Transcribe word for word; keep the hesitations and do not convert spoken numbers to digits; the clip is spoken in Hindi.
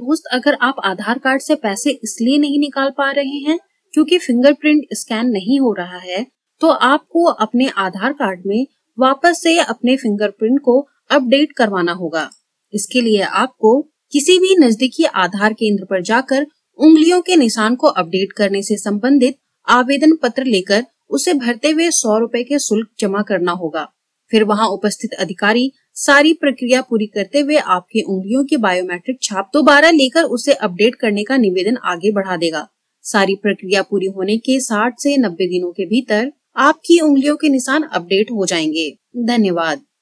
दोस्त, अगर आप आधार कार्ड से पैसे इसलिए नहीं निकाल पा रहे हैं क्योंकि फिंगरप्रिंट स्कैन नहीं हो रहा है, तो आपको अपने आधार कार्ड में वापस से अपने फिंगरप्रिंट को अपडेट करवाना होगा। इसके लिए आपको किसी भी नजदीकी आधार केंद्र पर जाकर उंगलियों के निशान को अपडेट करने से संबंधित आवेदन पत्र लेकर उसे भरते हुए सौ रुपए के शुल्क जमा करना होगा। फिर वहां उपस्थित अधिकारी सारी प्रक्रिया पूरी करते हुए आपके उंगलियों की बायोमेट्रिक छाप दोबारा लेकर उसे अपडेट करने का निवेदन आगे बढ़ा देगा। सारी प्रक्रिया पूरी होने के साठ से नब्बे दिनों के भीतर आपकी उंगलियों के निशान अपडेट हो जाएंगे। धन्यवाद।